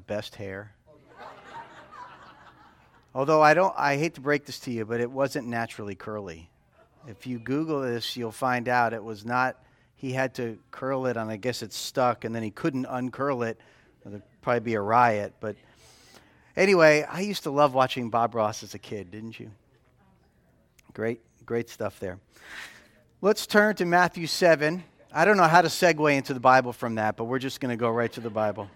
best hair. Although I hate to break this to you, but it wasn't naturally curly. If you Google this, you'll find out it was not, he had to curl it and I guess it stuck and then he couldn't uncurl it. There'd probably be a riot. But anyway, I used to love watching Bob Ross as a kid, didn't you? Great stuff there. Let's turn to Matthew 7. I don't know how to segue into the Bible from that, but we're just going to go right to the Bible.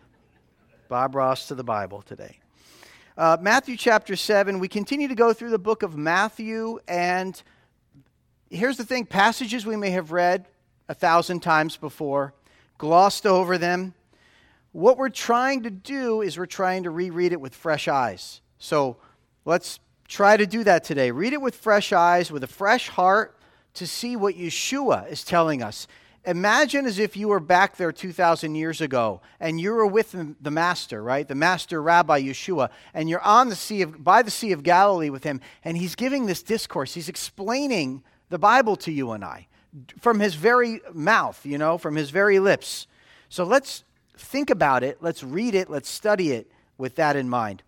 Bob Ross to the Bible today. Matthew chapter 7, we continue to go through the book of Matthew, and here's the thing, passages we may have read 1,000 times before, glossed over them. What we're trying to do is we're trying to reread it with fresh eyes. So let's try to do that today. Read it with fresh eyes, with a fresh heart, to see what Yeshua is telling us. Imagine as if you were back there 2,000 years ago, and you were with the Master, right? The Master Rabbi Yeshua, and you're on by the Sea of Galilee with him, and he's giving this discourse. He's explaining the Bible to you and I, from his very mouth, from his very lips. So let's think about it, let's read it, let's study it with that in mind.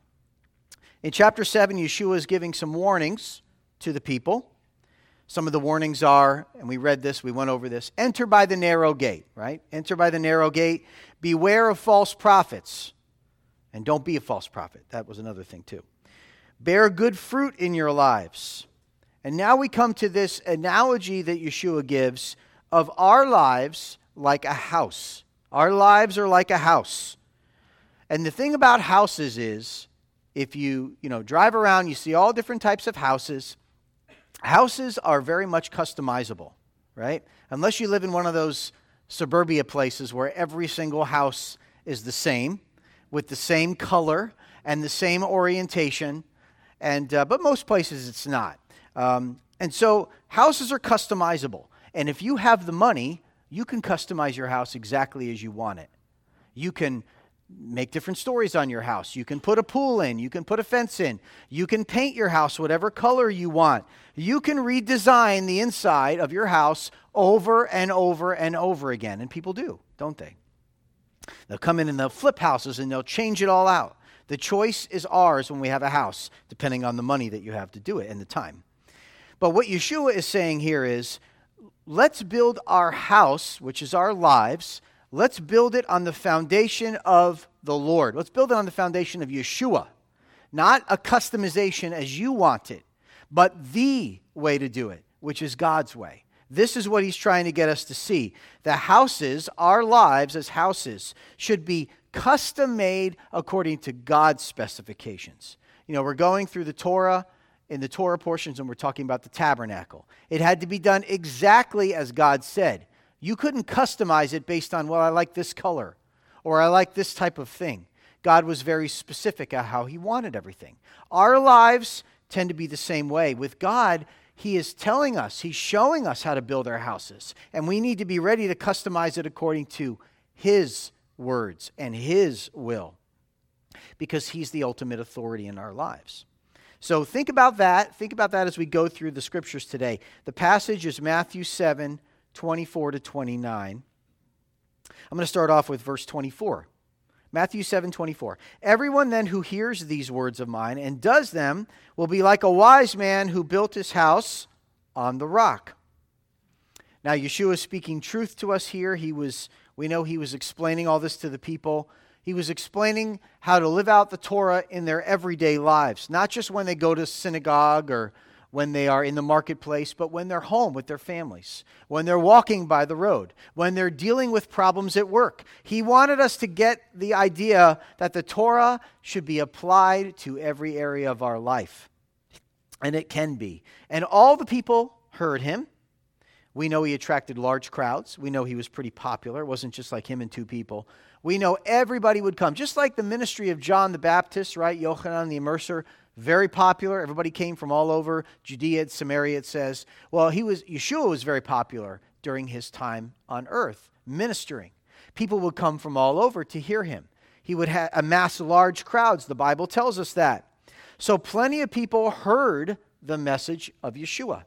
In chapter 7, Yeshua is giving some warnings to the people. Some of the warnings are, and we read this, we went over this, enter by the narrow gate, right? Enter by the narrow gate. Beware of false prophets. And don't be a false prophet. That was another thing too. Bear good fruit in your lives. And now we come to this analogy that Yeshua gives of our lives like a house. Our lives are like a house. And the thing about houses is, if you drive around, you see all different types of houses. Houses are very much customizable, right? Unless you live in one of those suburbia places where every single house is the same, with the same color and the same orientation, but most places it's not. And so houses are customizable. And if you have the money, you can customize your house exactly as you want it. You can make different stories on your house. You can put a pool in. You can put a fence in. You can paint your house whatever color you want. You can redesign the inside of your house over and over and over again. And people do, don't they? They'll come in and they'll flip houses and they'll change it all out. The choice is ours when we have a house, depending on the money that you have to do it and the time. But what Yeshua is saying here is, let's build our house, which is our lives. Let's build it on the foundation of the Lord. Let's build it on the foundation of Yeshua. Not a customization as you want it, but the way to do it, which is God's way. This is what he's trying to get us to see. The houses, our lives as houses, should be custom made according to God's specifications. We're going through the Torah, in the Torah portions, and we're talking about the tabernacle. It had to be done exactly as God said. You couldn't customize it based on, I like this color, or I like this type of thing. God was very specific at how he wanted everything. Our lives tend to be the same way. With God, he is telling us, he's showing us how to build our houses, and we need to be ready to customize it according to his words and his will, because he's the ultimate authority in our lives. So think about that. Think about that as we go through the scriptures today. The passage is Matthew 7, 24 to 29. I'm going to start off with verse 24. Matthew 7, 24. Everyone then who hears these words of mine and does them will be like a wise man who built his house on the rock. Now, Yeshua is speaking truth to us here. We know he was explaining all this to the people. He was explaining how to live out the Torah in their everyday lives, not just when they go to synagogue or when they are in the marketplace, but when they're home with their families, when they're walking by the road, when they're dealing with problems at work. He wanted us to get the idea that the Torah should be applied to every area of our life. And it can be. And all the people heard him. We know he attracted large crowds. We know he was pretty popular. It wasn't just like him and two people. We know everybody would come. Just like the ministry of John the Baptist, right? Yochanan the Immerser, very popular. Everybody came from all over Judea and Samaria, it says. Well, Yeshua was very popular during his time on earth, ministering. People would come from all over to hear him. He would amass large crowds. The Bible tells us that. So plenty of people heard the message of Yeshua.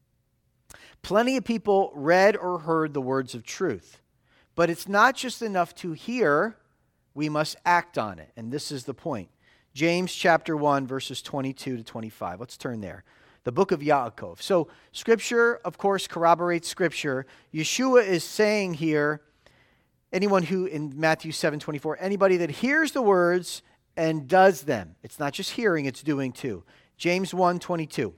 Plenty of people read or heard the words of truth. But it's not just enough to hear we must act on it. And this is the point. James chapter 1, verses 22 to 25. Let's turn there. The book of Yaakov. So Scripture, of course, corroborates Scripture. Yeshua is saying here, anyone who, in Matthew 7:24, anybody that hears the words and does them. It's not just hearing, it's doing too. James 1:22.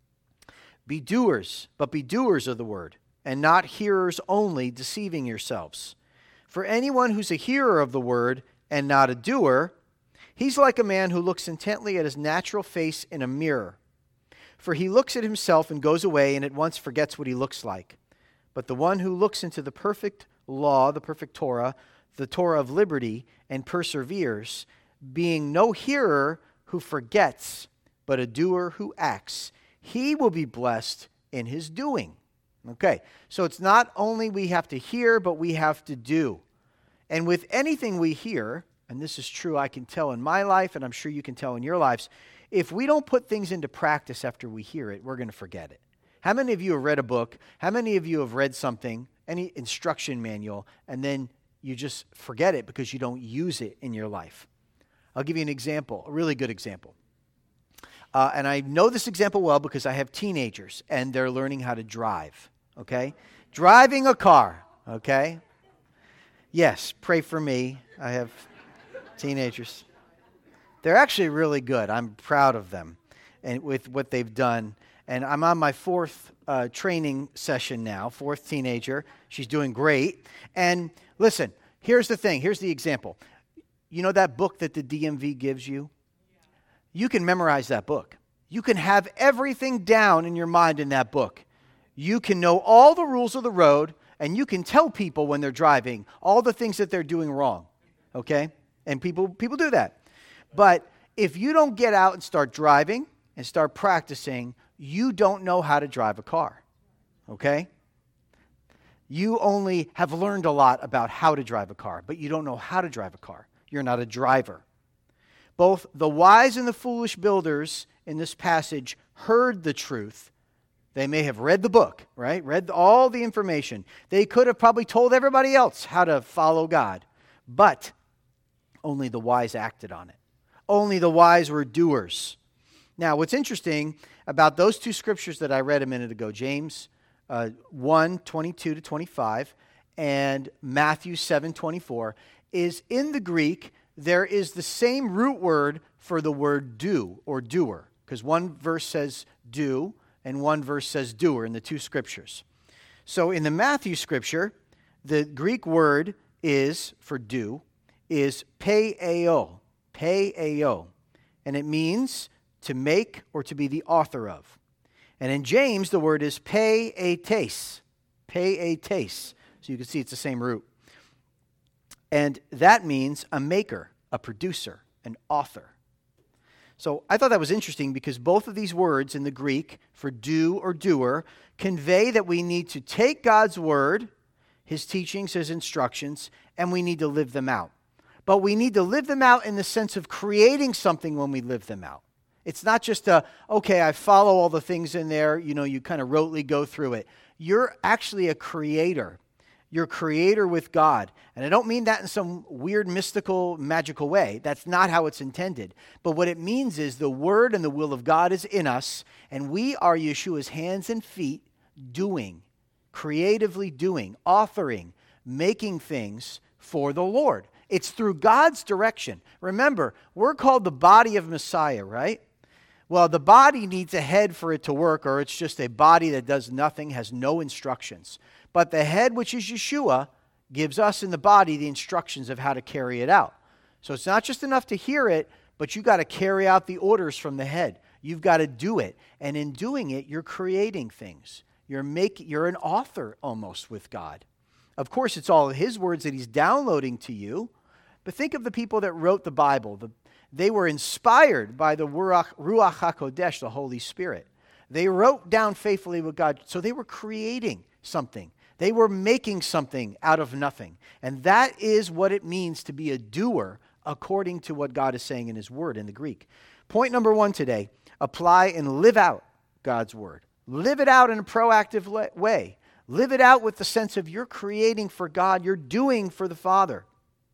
Be doers, but be doers of the word, and not hearers only, deceiving yourselves. For anyone who's a hearer of the word and not a doer, he's like a man who looks intently at his natural face in a mirror. For he looks at himself and goes away and at once forgets what he looks like. But the one who looks into the perfect law, the perfect Torah, the Torah of liberty, and perseveres, being no hearer who forgets, but a doer who acts, he will be blessed in his doing. Okay, so it's not only we have to hear, but we have to do. And with anything we hear, and this is true, I can tell in my life, and I'm sure you can tell in your lives, if we don't put things into practice after we hear it, we're going to forget it. How many of you have read a book? How many of you have read something, any instruction manual, and then you just forget it because you don't use it in your life? I'll give you an example, a really good example. And I know this example well because I have teenagers, and they're learning how to drive, okay? Driving a car, okay? Yes, pray for me. I have teenagers. They're actually really good. I'm proud of them and with what they've done. And I'm on my fourth training session now, fourth teenager. She's doing great. And listen, here's the thing. Here's the example. You know that book that the DMV gives you? You can memorize that book. You can have everything down in your mind in that book. You can know all the rules of the road, and you can tell people when they're driving all the things that they're doing wrong, okay? And people do that. But if you don't get out and start driving and start practicing, you don't know how to drive a car, okay? You only have learned a lot about how to drive a car, but you don't know how to drive a car. You're not a driver. Both the wise and the foolish builders in this passage heard the truth. They may have read the book, right? Read all the information. They could have probably told everybody else how to follow God, but only the wise acted on it. Only the wise were doers. Now, what's interesting about those two scriptures that I read a minute ago, James 1:22 to 25 and Matthew 7:24, is in the Greek, there is the same root word for the word do or doer, because one verse says do and one verse says doer in the two scriptures. So in the Matthew scripture, the Greek word is for do is peieo, and it means to make or to be the author of. And in James, the word is peietes. So you can see it's the same root. And that means a maker, a producer, an author. So I thought that was interesting because both of these words in the Greek for do or doer convey that we need to take God's word, his teachings, his instructions, and we need to live them out. But we need to live them out in the sense of creating something when we live them out. It's not just okay, I follow all the things in there, you kind of rotely go through it. You're actually a creator. You're a creator with God. And I don't mean that in some weird, mystical, magical way. That's not how it's intended. But what it means is the word and the will of God is in us, and we are Yeshua's hands and feet doing, creatively doing, authoring, making things for the Lord. It's through God's direction. Remember, we're called the body of Messiah, right? Well, the body needs a head for it to work, or it's just a body that does nothing, has no instructions. But the head, which is Yeshua, gives us in the body the instructions of how to carry it out. So it's not just enough to hear it, but you got to carry out the orders from the head. You've got to do it. And in doing it, you're creating things. You're an author almost with God. Of course, it's all his words that he's downloading to you. But think of the people that wrote the Bible. They were inspired by the Ruach HaKodesh, the Holy Spirit. They wrote down faithfully with God. So they were creating something. They were making something out of nothing. And that is what it means to be a doer according to what God is saying in his word in the Greek. Point number 1 today, apply and live out God's word. Live it out in a proactive way. Live it out with the sense of you're creating for God, you're doing for the Father.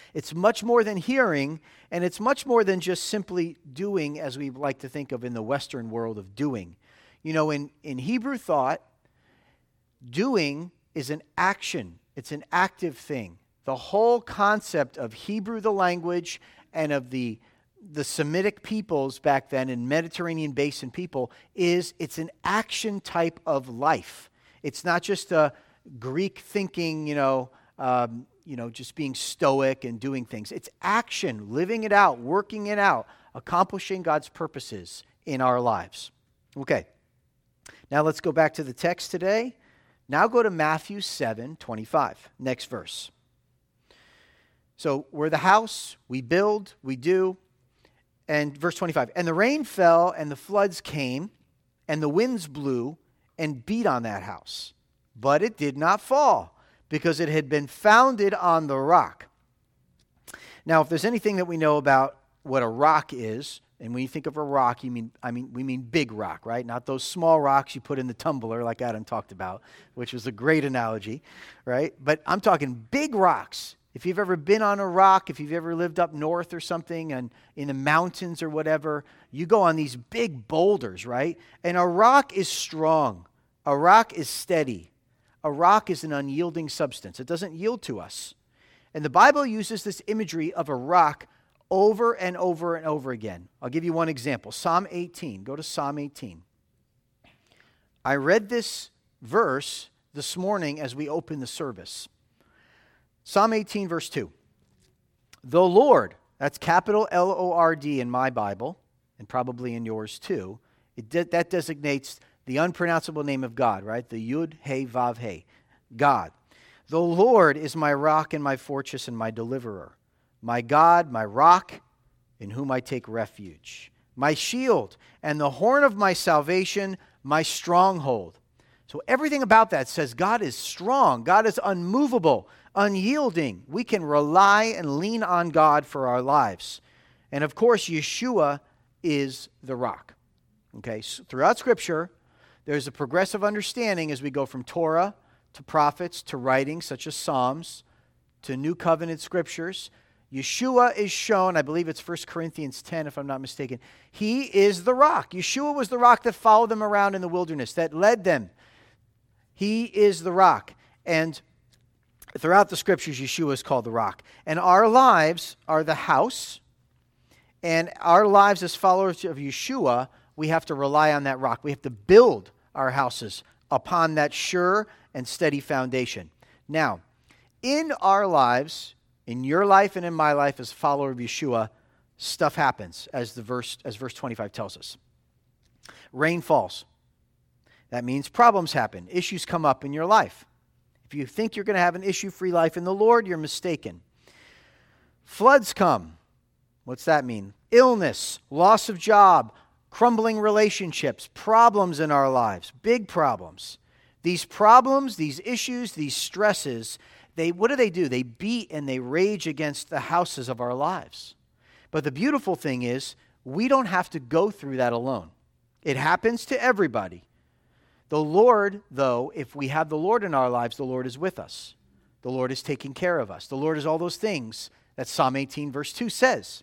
It's much more than hearing, and it's much more than just simply doing, as we like to think of in the Western world of doing. You know, in Hebrew thought, doing is an action. It's an active thing. The whole concept of Hebrew, the language, and of the Semitic peoples back then, and Mediterranean basin people, it's an action type of life. It's not just a Greek thinking, just being stoic and doing things. It's action, living it out, working it out, accomplishing God's purposes in our lives. Okay, now let's go back to the text today. Now go to Matthew 7:25, next verse. So we're the house, we build, we do. And verse 25, and the rain fell, and the floods came, and the winds blew and beat on that house. But it did not fall, because it had been founded on the rock. Now, if there's anything that we know about what a rock is, and when you think of a rock, we mean big rock, right? Not those small rocks you put in the tumbler like Adam talked about, which was a great analogy, right? But I'm talking big rocks. If you've ever been on a rock, if you've ever lived up north or something and in the mountains or whatever, you go on these big boulders, right? And a rock is strong. A rock is steady. A rock is an unyielding substance. It doesn't yield to us. And the Bible uses this imagery of a rock over and over and over again. I'll give you one example. Psalm 18. Go to Psalm 18. I read this verse this morning as we opened the service. Psalm 18, verse 2. The Lord, that's capital L-O-R-D in my Bible, and probably in yours too. That designates the unpronounceable name of God, right? The Yud, He, Vav, He. God. The Lord is my rock and my fortress and my deliverer. My God, my rock, in whom I take refuge. My shield and the horn of my salvation, my stronghold. So everything about that says God is strong. God is unmovable, unyielding. We can rely and lean on God for our lives. And of course, Yeshua is the rock. Okay, so throughout Scripture, there's a progressive understanding as we go from Torah to prophets to writings such as Psalms to New Covenant Scriptures. Yeshua is shown, I believe it's 1 Corinthians 10 if I'm not mistaken. He is the rock. Yeshua was the rock that followed them around in the wilderness, that led them. He is the rock. And throughout the Scriptures, Yeshua is called the rock. And our lives are the house. And our lives as followers of Yeshua, we have to rely on that rock. We have to build our houses upon that sure and steady foundation. Now, in our lives, in your life and in my life as a follower of Yeshua, stuff happens, as verse 25 tells us. Rain falls. That means problems happen. Issues come up in your life. If you think you're going to have an issue-free life in the Lord, you're mistaken. Floods come. What's that mean? Illness, loss of job, crumbling relationships, problems in our lives, big problems. These problems, these issues, these stresses, what do? They beat and they rage against the houses of our lives. But the beautiful thing is, we don't have to go through that alone. It happens to everybody. The Lord, though, if we have the Lord in our lives, the Lord is with us. The Lord is taking care of us. The Lord is all those things that Psalm 18 verse 2 says.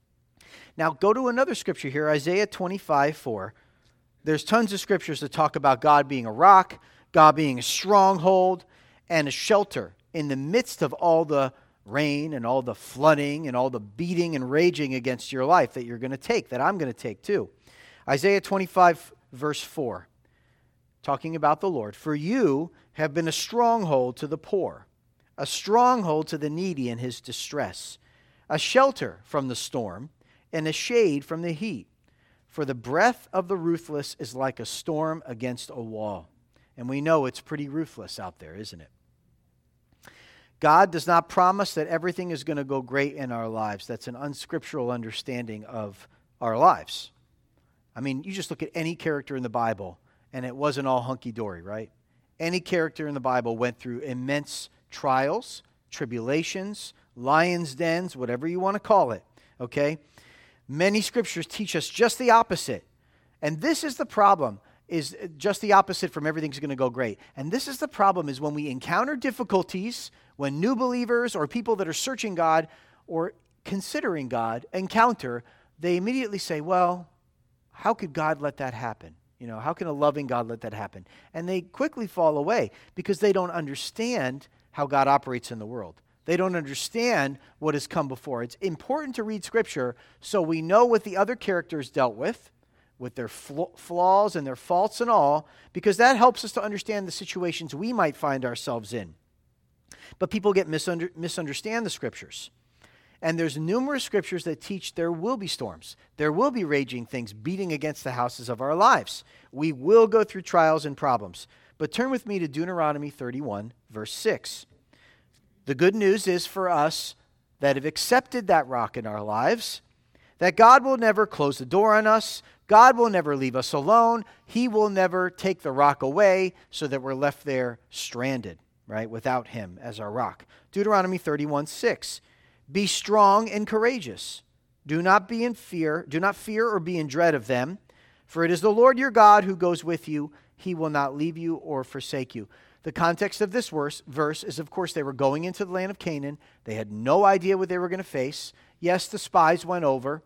Now go to another scripture here, Isaiah 25:4. There's tons of scriptures that talk about God being a rock, God being a stronghold, and a shelter in the midst of all the rain and all the flooding and all the beating and raging against your life that you're going to take, that I'm going to take too. Isaiah 25 verse 4. Talking about the Lord. For you have been a stronghold to the poor, a stronghold to the needy in his distress, a shelter from the storm, and a shade from the heat. For the breath of the ruthless is like a storm against a wall. And we know it's pretty ruthless out there, isn't it? God does not promise that everything is going to go great in our lives. That's an unscriptural understanding of our lives. I mean, you just look at any character in the Bible, and it wasn't all hunky-dory, right? Any character in the Bible went through immense trials, tribulations, lions' dens, whatever you want to call it, okay? Many scriptures teach us just the opposite. And this is the problem, is just the opposite from everything's going to go great. And this is the problem, is when we encounter difficulties, when new believers or people that are searching God, or considering God encounter, they immediately say, well, how could God let that happen? How can a loving God let that happen? And they quickly fall away because they don't understand how God operates in the world. They don't understand what has come before. It's important to read Scripture so we know what the other characters dealt with their flaws and their faults and all, because that helps us to understand the situations we might find ourselves in. But people misunderstand the Scriptures. And there's numerous Scriptures that teach there will be storms. There will be raging things beating against the houses of our lives. We will go through trials and problems. But turn with me to Deuteronomy 31, verse 6. The good news is for us that have accepted that rock in our lives, that God will never close the door on us. God will never leave us alone. He will never take the rock away so that we're left there stranded, right, without Him as our rock. Deuteronomy 31, 6. Be strong and courageous. Do not fear or be in dread of them, for it is the Lord your God who goes with you. He will not leave you or forsake you. The context of this verse is, of course, they were going into the land of Canaan. They had no idea what they were going to face. Yes, the spies went over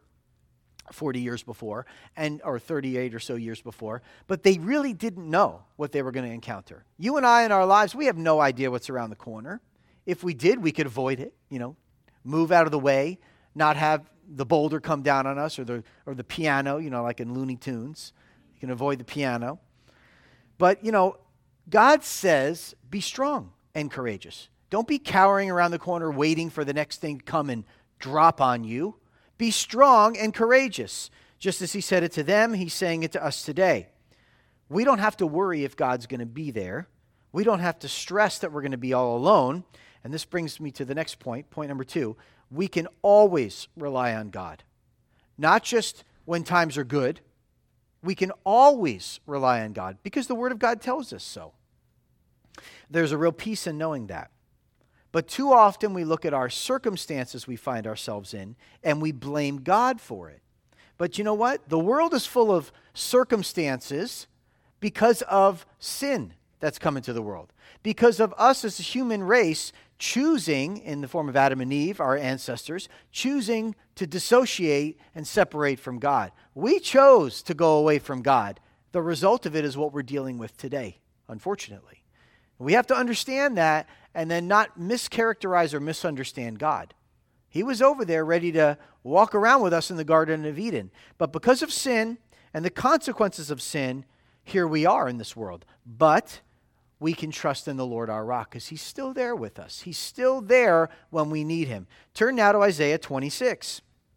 40 years before, or 38 or so years before, but they really didn't know what they were going to encounter. You and I in our lives, we have no idea what's around the corner. If we did, we could avoid it, move out of the way, not have the boulder come down on us or the piano, like in Looney Tunes. You can avoid the piano. But, God says, be strong and courageous. Don't be cowering around the corner waiting for the next thing to come and drop on you. Be strong and courageous. Just as He said it to them, He's saying it to us today. We don't have to worry if God's going to be there. We don't have to stress that we're going to be all alone. And this brings me to the next point number 2. We can always rely on God. Not just when times are good. We can always rely on God because the Word of God tells us so. There's a real peace in knowing that. But too often we look at our circumstances we find ourselves in and we blame God for it. But you know what? The world is full of circumstances because of sin that's come into the world. Because of us as a human race choosing, in the form of Adam and Eve, our ancestors, choosing to dissociate and separate from God. We chose to go away from God. The result of it is what we're dealing with today, unfortunately. We have to understand that and then not mischaracterize or misunderstand God. He was over there ready to walk around with us in the Garden of Eden. But because of sin and the consequences of sin, here we are in this world. But we can trust in the Lord our rock because He's still there with us. He's still there when we need Him. Turn now to Isaiah 26.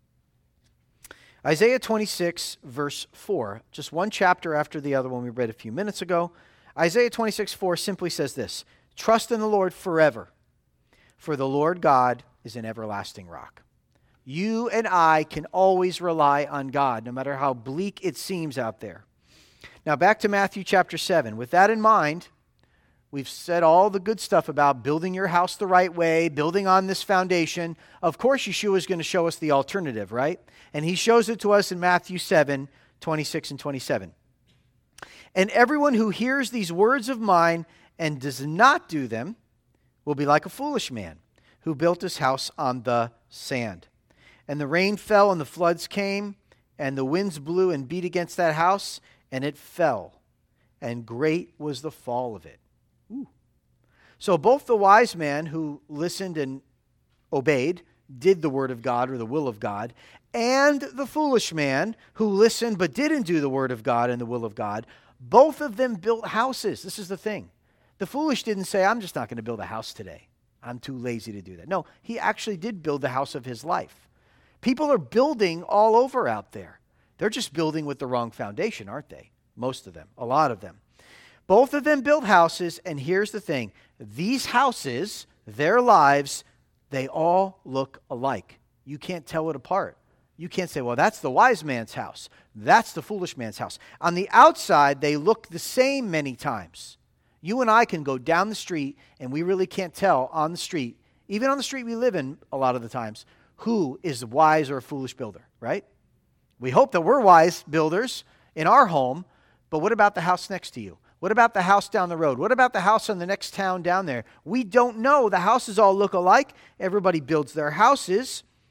Isaiah 26, verse 4. Just one chapter after the other one we read a few minutes ago. Isaiah 26, 4 simply says this: trust in the Lord forever, for the Lord God is an everlasting rock. You and I can always rely on God, no matter how bleak it seems out there. Now back to Matthew chapter 7. With that in mind, we've said all the good stuff about building your house the right way, building on this foundation. Of course, Yeshua is going to show us the alternative, right? And He shows it to us in Matthew 7, 26 and 27. And everyone who hears these words of mine and does not do them will be like a foolish man who built his house on the sand. And the rain fell and the floods came, and the winds blew and beat against that house, and it fell, and great was the fall of it. Ooh. So both the wise man who listened and obeyed, did the word of God or the will of God, and the foolish man who listened but didn't do the word of God and the will of God, both of them built houses. This is the thing. The foolish didn't say, I'm just not going to build a house today. I'm too lazy to do that. No, he actually did build the house of his life. People are building all over out there. They're just building with the wrong foundation, aren't they? Most of them, a lot of them. Both of them built houses, and here's the thing. These houses, their lives, they all look alike. You can't tell it apart. You can't say, well, that's the wise man's house. That's the foolish man's house. On the outside, they look the same many times. You and I can go down the street, and we really can't tell on the street, even on the street we live in a lot of the times, who is a wise or a foolish builder, right? We hope that we're wise builders in our home, but what about the house next to you? What about the house down the road? What about the house in the next town down there? We don't know. The houses all look alike. Everybody builds their houses.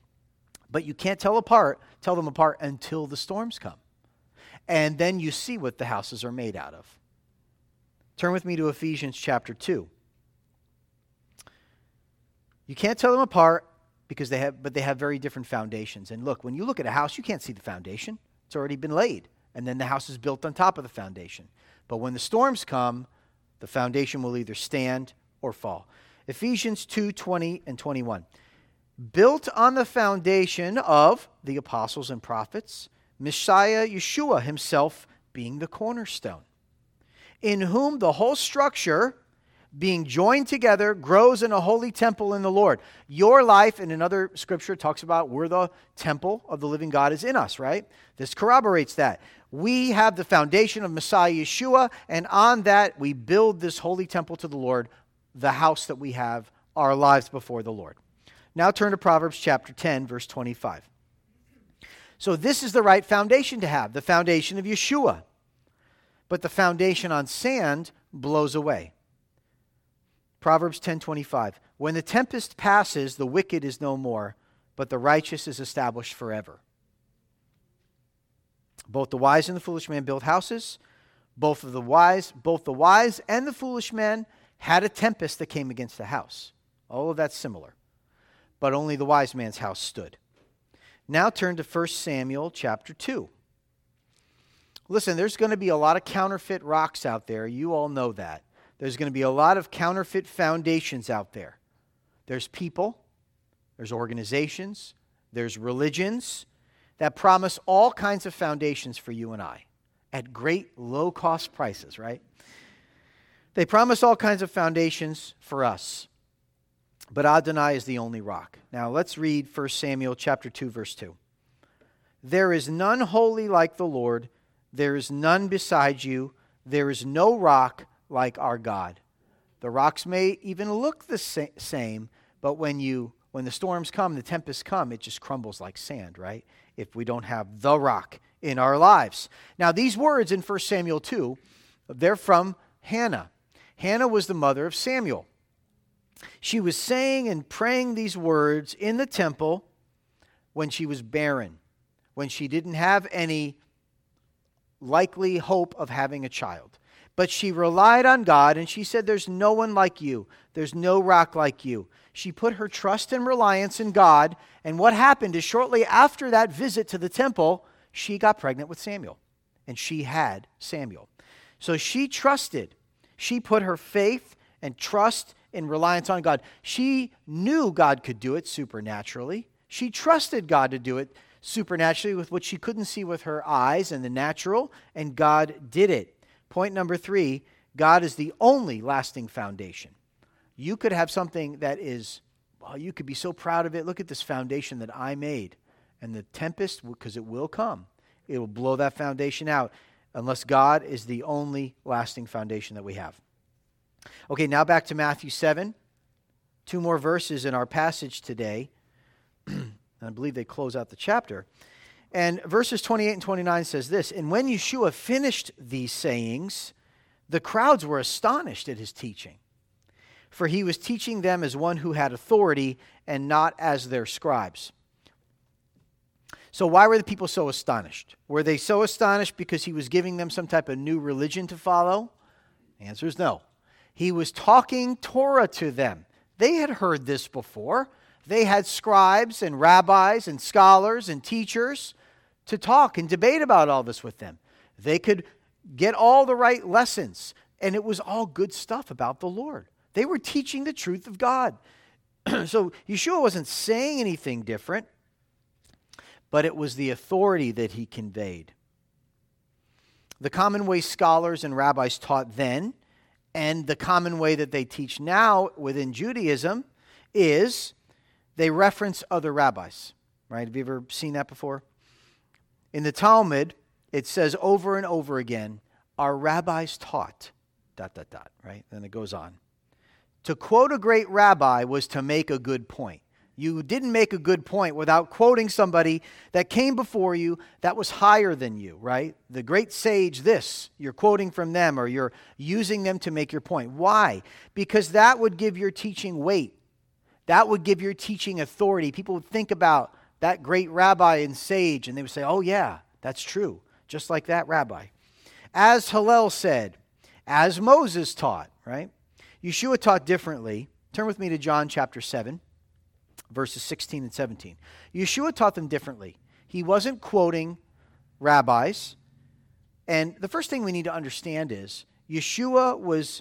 But you can't tell them apart until the storms come. And then you see what the houses are made out of. Turn with me to Ephesians chapter 2. You can't tell them apart because they have very different foundations. And look, when you look at a house, you can't see the foundation. It's already been laid. And then the house is built on top of the foundation. But when the storms come, the foundation will either stand or fall. Ephesians 2:20 and 21. Built on the foundation of the apostles and prophets, Messiah Yeshua himself being the cornerstone, in whom the whole structure, being joined together, grows in a holy temple in the Lord. Your life, in another scripture, talks about where the temple of the living God is in us, right? This corroborates that. We have the foundation of Messiah Yeshua, and on that we build this holy temple to the Lord, the house that we have, our lives before the Lord. Now turn to Proverbs chapter 10, verse 25. So this is the right foundation to have, the foundation of Yeshua. But the foundation on sand blows away. Proverbs 10:25. When the tempest passes, the wicked is no more, but the righteous is established forever. Both the wise and the foolish man built houses. Both the wise and the foolish man had a tempest that came against the house. All of that's similar. But only the wise man's house stood. Now turn to 1 Samuel chapter 2. Listen, there's going to be a lot of counterfeit rocks out there. You all know that. There's going to be a lot of counterfeit foundations out there. There's people, there's organizations, there's religions that promise all kinds of foundations for you and I at great low-cost prices, right? They promise all kinds of foundations for us. But Adonai is the only rock. Now let's read 1 Samuel chapter 2, verse 2. There is none holy like the Lord. There is none beside you. There is no rock like our God. The rocks may even look the same, but when the storms come, the tempests come, it just crumbles like sand, right? If we don't have the rock in our lives. Now these words in 1 Samuel 2, they're from Hannah. Hannah was the mother of Samuel. She was saying and praying these words in the temple when she was barren, when she didn't have any likely hope of having a child. But she relied on God, and she said, there's no one like you. There's no rock like you. She put her trust and reliance in God, and what happened is shortly after that visit to the temple, she got pregnant with Samuel, and she had Samuel. So she trusted. She put her faith and trust in reliance on God. She knew God could do it supernaturally. She trusted God to do it supernaturally with what she couldn't see with her eyes and the natural, and God did it. Point number 3, God is the only lasting foundation. You could have something that is, well, you could be so proud of it. Look at this foundation that I made. And the tempest, because it will come, it will blow that foundation out unless God is the only lasting foundation that we have. Okay, now back to Matthew 7. 2 more verses in our passage today. And I believe they close out the chapter. And verses 28 and 29 says this, and when Yeshua finished these sayings, the crowds were astonished at his teaching. For he was teaching them as one who had authority and not as their scribes. So why were the people so astonished? Were they so astonished because he was giving them some type of new religion to follow? The answer is no. He was talking Torah to them. They had heard this before. They had scribes and rabbis and scholars and teachers to talk and debate about all this with them. They could get all the right lessons, and it was all good stuff about the Lord. They were teaching the truth of God. So Yeshua wasn't saying anything different, but it was the authority that he conveyed. The common way scholars and rabbis taught then, and the common way that they teach now within Judaism, is they reference other rabbis. Right? Have you ever seen that before? In the Talmud, it says over and over again, our rabbis taught, ... right? Then it goes on. To quote a great rabbi was to make a good point. You didn't make a good point without quoting somebody that came before you that was higher than you, right? The great sage, this, you're quoting from them or you're using them to make your point. Why? Because that would give your teaching weight. That would give your teaching authority. People would think about that great rabbi and sage. And they would say, oh yeah, that's true. Just like that rabbi. As Hillel said, as Moses taught, right? Yeshua taught differently. Turn with me to John chapter 7, verses 16 and 17. Yeshua taught them differently. He wasn't quoting rabbis. And the first thing we need to understand is Yeshua was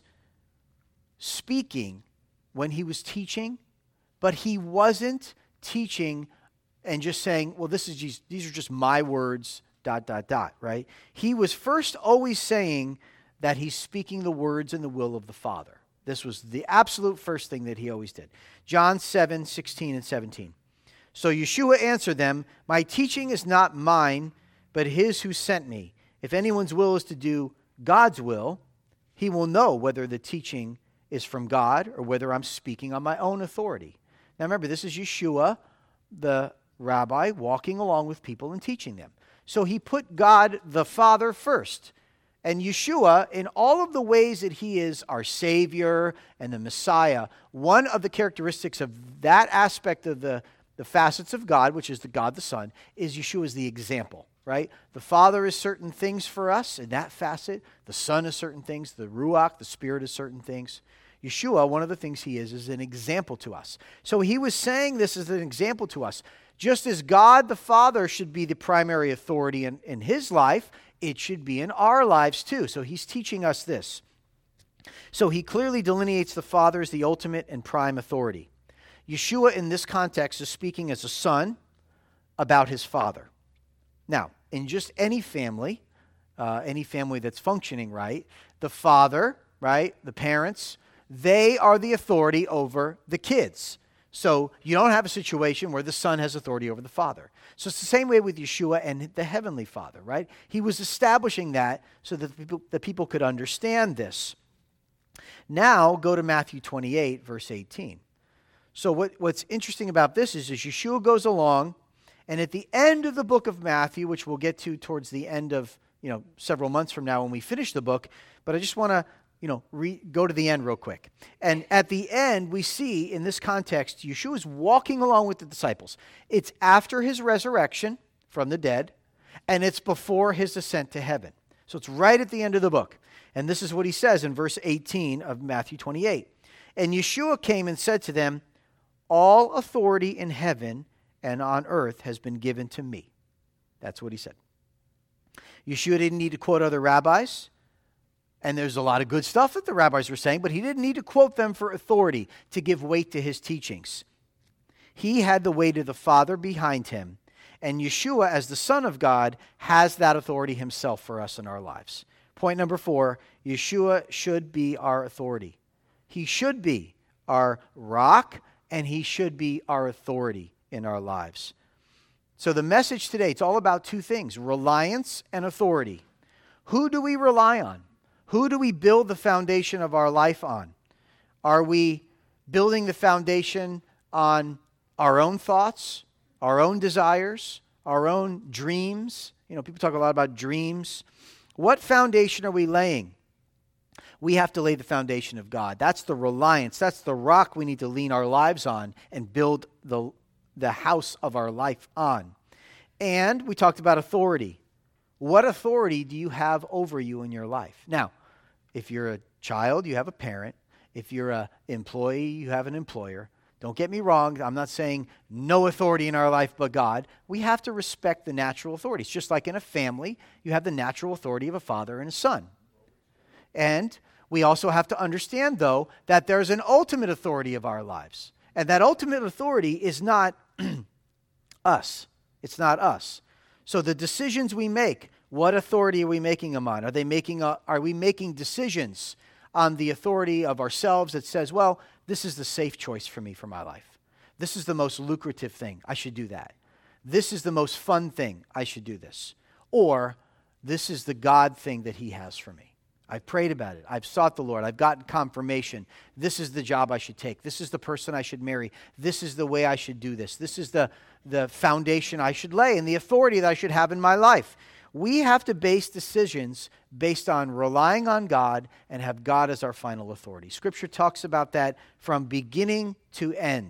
speaking when he was teaching, but he wasn't teaching and just saying, well, these are just my words, ... right? He was first always saying that he's speaking the words and the will of the Father. This was the absolute first thing that he always did. John 7, 16 and 17. So Yeshua answered them, my teaching is not mine, but his who sent me. If anyone's will is to do God's will, he will know whether the teaching is from God or whether I'm speaking on my own authority. Now remember, this is Yeshua, the rabbi, walking along with people and teaching them. So he put God the Father first. And Yeshua, in all of the ways that he is our Savior and the Messiah, one of the characteristics of that aspect of the facets of God, which is the God the Son, is Yeshua is the example, right? The Father is certain things for us in that facet. The Son is certain things. The Ruach, the Spirit, is certain things. Yeshua, one of the things he is an example to us. So he was saying this as an example to us. Just as God the Father should be the primary authority in his life, it should be in our lives too. So he's teaching us this. So he clearly delineates the Father as the ultimate and prime authority. Yeshua in this context is speaking as a son about his Father. Now, in just any family that's functioning right, the father, right, the parents, they are the authority over the kids. So you don't have a situation where the Son has authority over the Father. So it's the same way with Yeshua and the Heavenly Father, right? He was establishing that so that the people could understand this. Now go to Matthew 28, verse 18. So what's interesting about this is Yeshua goes along, and at the end of the book of Matthew, which we'll get to towards the end of several months from now when we finish the book, but I just want to go to the end real quick. And at the end, we see in this context, Yeshua is walking along with the disciples. It's after his resurrection from the dead, and it's before his ascent to heaven. So it's right at the end of the book. And this is what he says in verse 18 of Matthew 28. And Yeshua came and said to them, all authority in heaven and on earth has been given to me. That's what he said. Yeshua didn't need to quote other rabbis. And there's a lot of good stuff that the rabbis were saying, but he didn't need to quote them for authority to give weight to his teachings. He had the weight of the Father behind him, and Yeshua, as the Son of God, has that authority himself for us in our lives. Point number 4, Yeshua should be our authority. He should be our rock, and he should be our authority in our lives. So the message today, it's all about two things, reliance and authority. Who do we rely on? Who do we build the foundation of our life on? Are we building the foundation on our own thoughts, our own desires, our own dreams? People talk a lot about dreams. What foundation are we laying? We have to lay the foundation of God. That's the reliance. That's the rock we need to lean our lives on and build the house of our life on. And we talked about authority. What authority do you have over you in your life? Now, if you're a child, you have a parent. If you're an employee, you have an employer. Don't get me wrong. I'm not saying no authority in our life but God. We have to respect the natural authorities. Just like in a family, you have the natural authority of a father and a son. And we also have to understand, though, that there's an ultimate authority of our lives. And that ultimate authority is not us. It's not us. So the decisions we make, what authority are we making them on? Are we making decisions on the authority of ourselves that says, well, this is the safe choice for me for my life. This is the most lucrative thing. I should do that. This is the most fun thing. I should do this. Or this is the God thing that he has for me. I've prayed about it. I've sought the Lord. I've gotten confirmation. This is the job I should take. This is the person I should marry. This is the way I should do this. This is the foundation I should lay and the authority that I should have in my life. We have to base decisions based on relying on God and have God as our final authority. Scripture talks about that from beginning to end.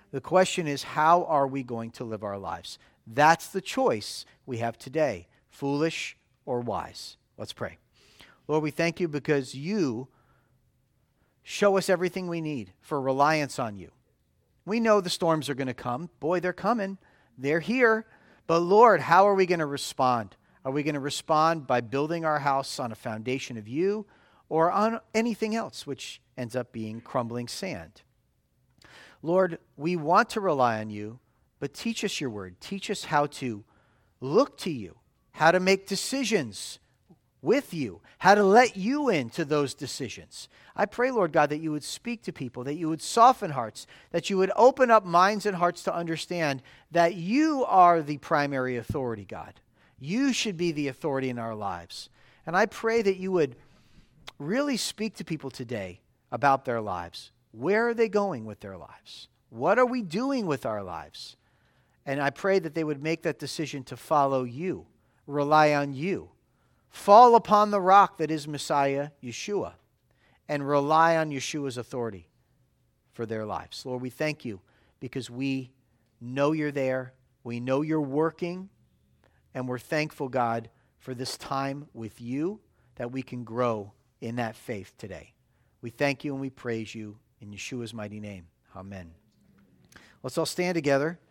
The question is, how are we going to live our lives? That's the choice we have today, foolish or wise. Let's pray. Lord, we thank you because you show us everything we need for reliance on you. We know the storms are going to come. Boy, they're coming. They're here. But Lord, how are we going to respond? Are we going to respond by building our house on a foundation of you or on anything else, which ends up being crumbling sand? Lord, we want to rely on you, but teach us your word. Teach us how to look to you, how to make decisions with you, how to let you into those decisions. I pray, Lord God, that you would speak to people, that you would soften hearts, that you would open up minds and hearts to understand that you are the primary authority, God. You should be the authority in our lives. And I pray that you would really speak to people today about their lives. Where are they going with their lives? What are we doing with our lives? And I pray that they would make that decision to follow you, rely on you, fall upon the rock that is Messiah, Yeshua, and rely on Yeshua's authority for their lives. Lord, we thank you because we know you're there. We know you're working. And we're thankful, God, for this time with you, that we can grow in that faith today. We thank you and we praise you in Yeshua's mighty name. Amen. Let's all stand together.